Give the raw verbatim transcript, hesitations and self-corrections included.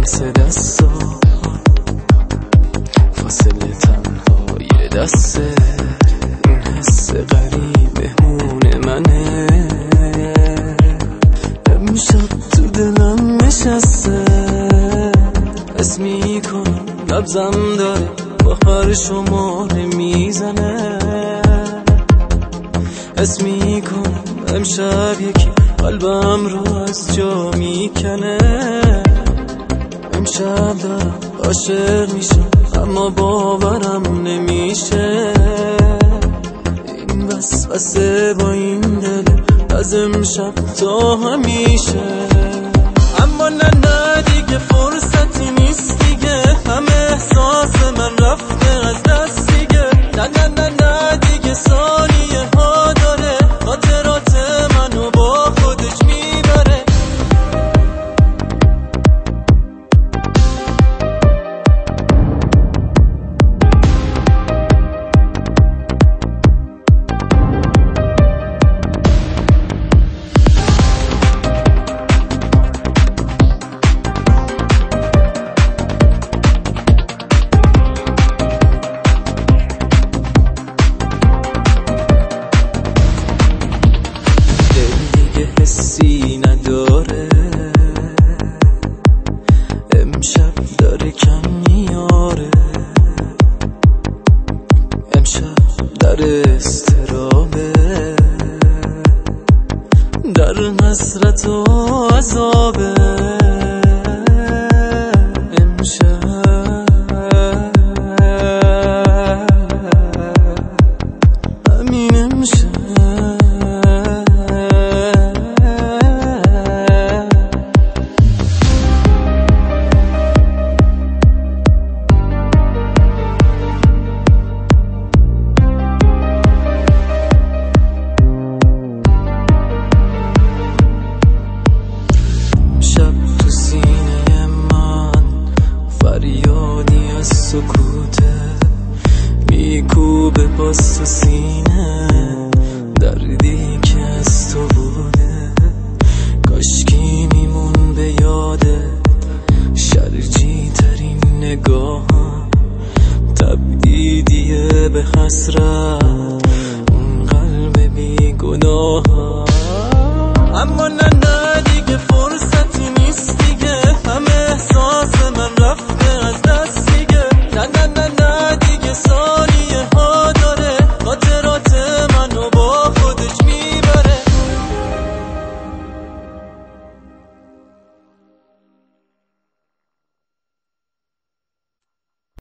مثل دستا فاصله تنهای دسته، این حس غریب هون منه، امشب تو دلم نشسته، حس میکنم نبضم داره با هر شماره میزنه، حس میکنم امشب یکی قلبم رو از جا میکنه، امشب دارم عاشق میشم اما باورم نمیشه، این وسوسه با این دل از امشب تا همیشه. اما نه نه دیگه فرصتی نیست دیگه، همه احساس من رفته از دست دیگه، نه نه نه نه دیگه ثانیه ها داره خاطرات منو با خودش میبره. حسی نداره امشب داره کم میاره، امشب در استرابه، در حسرت و عذابه، امشب همین امشب فریادی از سکوته میکوبه باز تو سینه، دردی که از تو بوده کاشکی میمون به یاده، شرجی ترین نگاهم تبعیدیه به حسرت